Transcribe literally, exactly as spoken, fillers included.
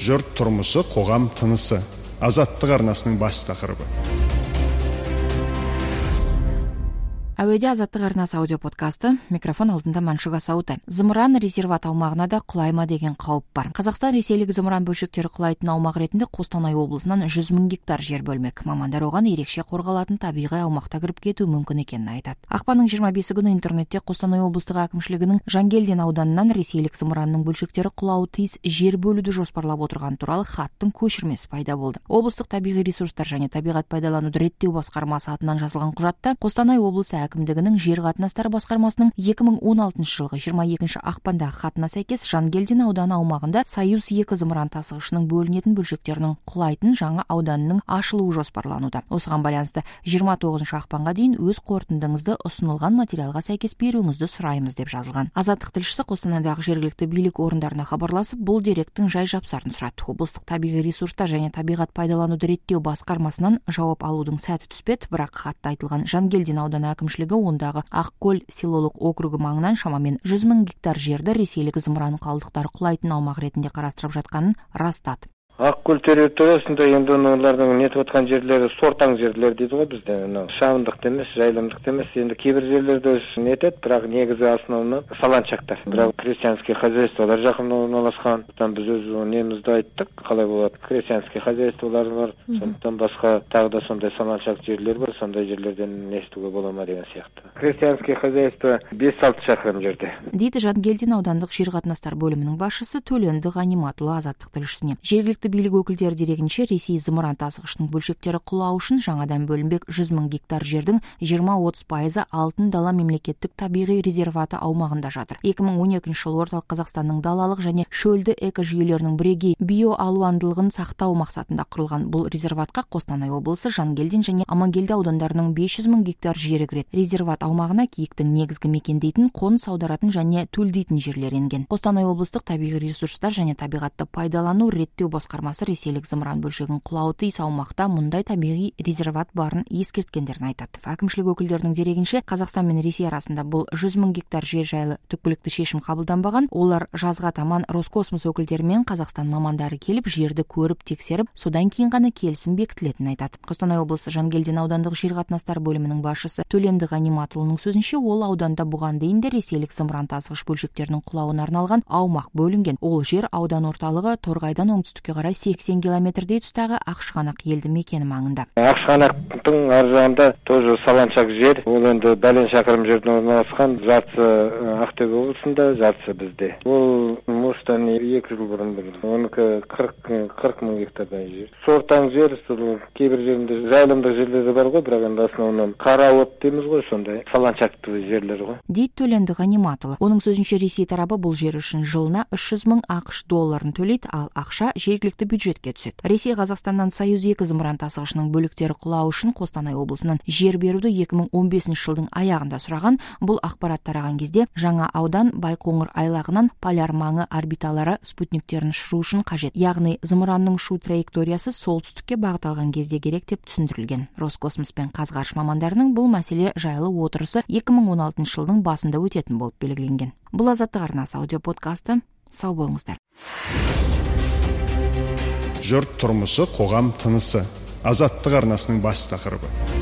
Жұрт тұрмысы, қоғам тынысы. Азаттық арнасының бас тақырыбы. Әуеде Азаттық арнасы аудиоподкасты, микрофон алдында Маншуга Саутай. Зымыран резерват аумағына да құлайма деген қауіп бар. Қазақстан ресейлік зымыран бөлшектері құлайтын аумақ ретінде Қостанай облысынан жүз мың гектар жер бөлмек. Мамандар оған ерекше қорғалатын табиғи аумақта кіріп кету мүмкін екенін айтады. Ақпанның жиырма бесі күні интернетте Қостанай облыстық әкімшілігінің Жангелдин ауданынан ресейлік зымыранның бөлшектері құлауы тиіс жер бөлуді жоспарлап отырған туралы хаттың көшірмесі пайда болды. Облыстық табиғи ресурстар және табиғат пайдалануды реттеу басқармасы атынан жазылған құжатта Қостанай облысы әкімдігінің жер қатынастары басқармасының екі мың он алтыншы жылғы жиырма екінші ақпандағы хатына сәйкес Жангелдин ауданы аумағында Союз екі зымыран тасығышының бөлінетін бөлшектерінің құлайтын жаңа ауданының ашылуы жоспарлануда. Осыған байланысты жиырма тоғызыншы ақпанға дейін өз қорытындыңызды ұсынылған материалға сәйкес беруіңізді сұраймыз деп жазылған. Азаттық тілшісі Қостанайдағы жергілікті билік орындарына хабарласып, бұл деректің жай-жапсарын сұрады. Облыстық табиғи ресурстар және табиғат пайдалануды реттеу басқармасынан жауап алудың сәті түспеді, бірақ хатта айтылған Жангелдин ауданы әкімшілігі ондағы Ақкөл селолық округі маңынан шамамен жүз мың гектар жерді ресейлік зымыран қалдықтары құлайтын аумақ ретінде қарастырып жатқанын растады. Ақкөл территориясында енді олардың нетіп отқан жерлері сортаң жерлер дейді ғой бізде. Шабындық емес, жайылымдық емес. Енді кейбір жерлерде нетеді, бірақ негізі основны саланчактар. Бірақ крестьянский хозяйстволар жақын орналасқан. Сондықтан біз өз немізді айттық, қалай болады. Крестьянский хозяйстволар бар. Сондықтан басқа тағы да сондай саланчак жерлер бар. Сондай жерлерден естуге бола ма деген сияқты. Крестьянский хозяйство бес алты шақырым жерде. Дейді Жангелдин аудандық жер қатынастар бөлімінің басшысы Төленді Ғаниматұлы Азаттық тілшісіне. Жергілікті билік өкілдері дерегінше Ресей зымыран тасығышының бөлшектері құлау үшін жаңадан бөлінбек жүз мың гектар жердің жиырма отыз пайызы Алтын дала мемлекеттік табиғи резерваты аумағында жатыр. екі мың он екінші жылы орталық Қазақстанның далалық және шөлді экожүйелерінің бірегей биоалуандылығын сақтау мақсатында құрылған бұл резерватқа Қостанай облысы, Жангелдин және Амангелді аудандарының бес жүз мың гектар жері кіреді. Резерват аумағына киіктің негізгі мекендейтін, қоныс аударатын және төлдейтін жерлер енген. Қостанай облыстық табиғи ресурстар және табиғатты пайдалану реттеу басқармасы ресейлік зымыран бөлшегін құлауы тиіс аумақта мұндай табиғи резерват барын ескерткендерін айтады. Әкімшілік өкілдерінің дерегінше Қазақстан мен Ресей арасында бұл жүз мың гектар жер жайлы түпкілікті шешім қабылданбаған. Олар жазға таман Роскосмос өкілдерімен Қазақстан мамандары келіп жерді көріп тексеріп, содан кейін ғана келісім бекітілетінін айтады. Қостанай облысы Жангелдин аудандық жер қатынастар бөлімінің басшысы Төленді Ғаниматұлының сөзінше, ол ауданда бұған дейін де ресейлік зымыран тасығыш бөлшектерінің құлауына арналған аумақ бөлінген. Ол жер аудан орталығы Торғайдан оңтүстікке қарай сексен километрдей тұстағы Ақшығанақ елді мекені маңында. Ақшығанақтың ар жағында тоже саланчак жер. Ол енді бәлен шақырым жерде орналасқан. Жартысы Ақтөбе облысында, жартысы бізде. Ол осыдан екі жыл бұрын білді. Оныкі қырық мың гектардан жер. Сортаң жер, кейбір жерінде жайылымдық жерлері бар ғой, бірақ енді основном қара от дейміз ғой, сондай саланчакты жерлер ғой. Дейді Төленді Ғаниматұлы. Оның сөзінше Ресей тарабы бұл жер үшін жылына үш жүз мың ақш долларын төлейді, ал ақша жергілікті бюджетке түседі. Ресей Қазақстаннан Союз екі зымыран тасығышының бөліктері құлау үшін Қостанай облысынан жер беруді екі мың он бесінші жылдың аяғында сұраған. Бұл ақпарат тараған кезде жаңа аудан Байқоңыр айлағынан поляр маңы орбиталары спутниктерін ұшыру үшін қажет. Яғни зымыранның ұшу траекториясы солтүстікке бағыт алған кезде керек деп түсіндірілген. Роскосмос пен Қазғарыш мамандарының бұл мәселе жайлы отырысы екі мың он алтыншы жылдың басында өтетін болып белгіленген. Бұл Азаттық арнасы аудиоподкасты. Сау болыңыздар. Жұрт тұрмысы, қоғам тынысы. Азаттық арнасының бас тақырыбы.